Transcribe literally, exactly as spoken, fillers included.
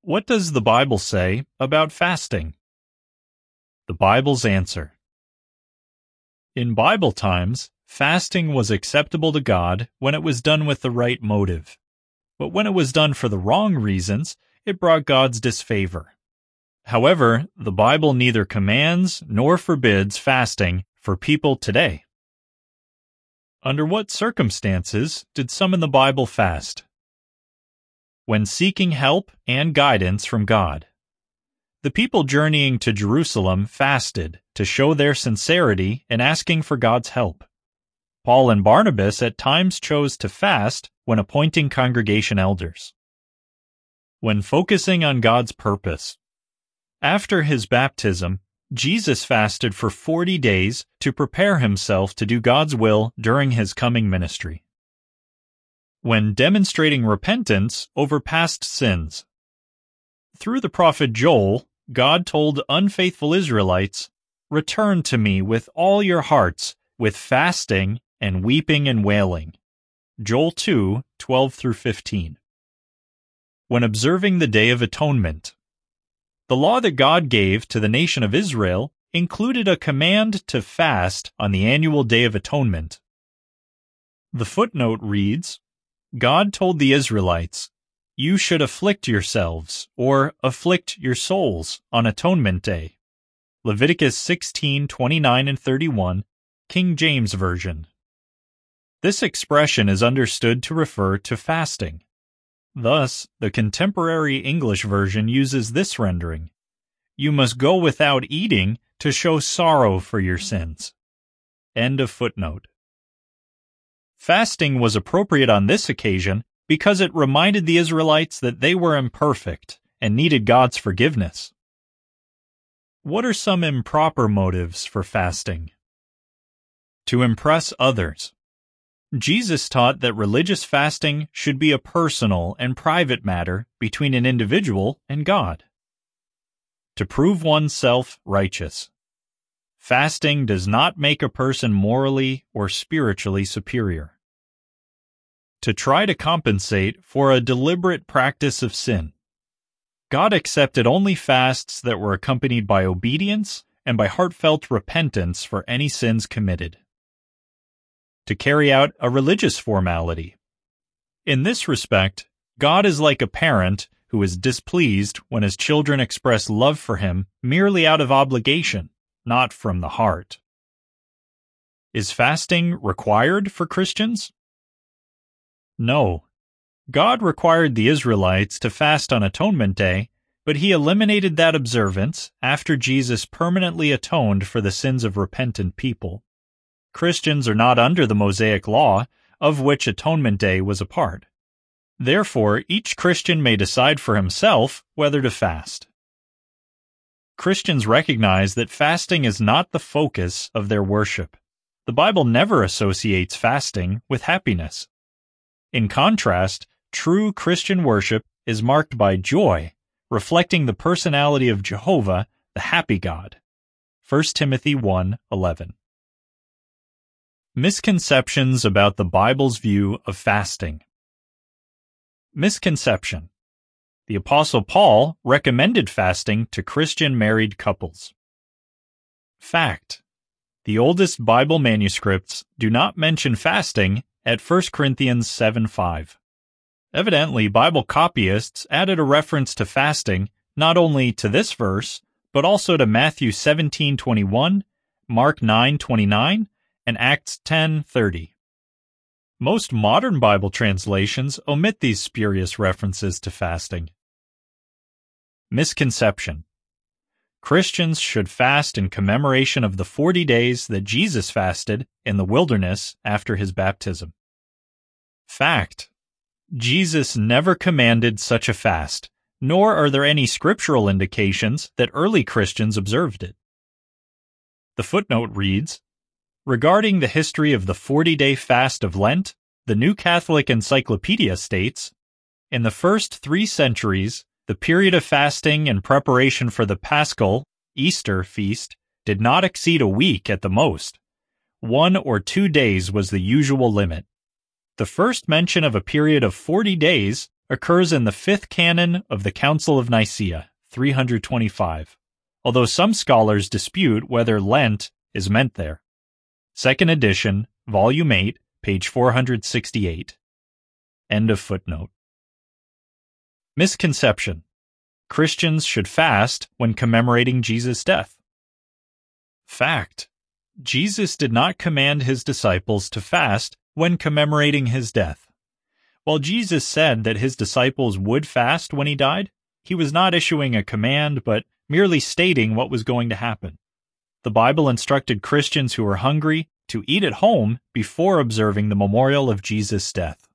What does the Bible say about fasting? The Bible's answer. In Bible times, fasting was acceptable to God when it was done with the right motive. But when it was done for the wrong reasons, it brought God's disfavor. However, the Bible neither commands nor forbids fasting for people today. Under what circumstances did some in the Bible fast? When seeking help and guidance from God. The people journeying to Jerusalem fasted to show their sincerity in asking for God's help. Paul and Barnabas at times chose to fast when appointing congregation elders. When focusing on God's purpose. After his baptism, Jesus fasted for forty days to prepare himself to do God's will during his coming ministry. When demonstrating repentance over past sins. Through the prophet Joel, God told unfaithful Israelites, "Return to me with all your hearts, with fasting and weeping and wailing." Joel two, twelve through fifteen. When observing the Day of Atonement. The law that God gave to the nation of Israel included a command to fast on the annual Day of Atonement. The footnote reads, God told the Israelites, "You should afflict yourselves, or afflict your souls, on Atonement Day." Leviticus sixteen, twenty-nine and thirty-one, King James Version. This expression is understood to refer to fasting. Thus, the contemporary English version uses this rendering, "You must go without eating to show sorrow for your sins." End of footnote. Fasting was appropriate on this occasion because it reminded the Israelites that they were imperfect and needed God's forgiveness. What are some improper motives for fasting? To impress others. Jesus taught that religious fasting should be a personal and private matter between an individual and God. To prove oneself righteous. Fasting does not make a person morally or spiritually superior. To try to compensate for a deliberate practice of sin. God accepted only fasts that were accompanied by obedience and by heartfelt repentance for any sins committed. To carry out a religious formality. In this respect, God is like a parent who is displeased when his children express love for him merely out of obligation, not from the heart. Is fasting required for Christians? No. God required the Israelites to fast on Atonement Day, but he eliminated that observance after Jesus permanently atoned for the sins of repentant people. Christians are not under the Mosaic Law, of which Atonement Day was a part. Therefore, each Christian may decide for himself whether to fast. Christians recognize that fasting is not the focus of their worship. The Bible never associates fasting with happiness. In contrast, true Christian worship is marked by joy, reflecting the personality of Jehovah, the happy God. First Timothy one, eleven. Misconceptions about the Bible's view of fasting. Misconception. The Apostle Paul recommended fasting to Christian married couples. Fact. The oldest Bible manuscripts do not mention fasting at First Corinthians seven five. Evidently, Bible copyists added a reference to fasting not only to this verse, but also to Matthew seventeen twenty-one, Mark nine twenty-nine, and Acts ten thirty. Most modern Bible translations omit these spurious references to fasting. Misconception. Christians should fast in commemoration of the forty days that Jesus fasted in the wilderness after his baptism. Fact. Jesus never commanded such a fast, nor are there any scriptural indications that early Christians observed it. The footnote reads, regarding the history of the forty-day fast of Lent, the New Catholic Encyclopedia states, in the first three centuries, the period of fasting in preparation for the Paschal, Easter feast did not exceed a week at the most. One or two days was the usual limit. The first mention of a period of forty days occurs in the fifth canon of the Council of Nicaea, three twenty-five, although some scholars dispute whether Lent is meant there. Second edition, volume eight, page four hundred sixty-eight. End of footnote. Misconception: Christians should fast when commemorating Jesus' death. Fact: Jesus did not command his disciples to fast when commemorating his death. While Jesus said that his disciples would fast when he died, he was not issuing a command, but merely stating what was going to happen. The Bible instructed Christians who were hungry to eat at home before observing the memorial of Jesus' death.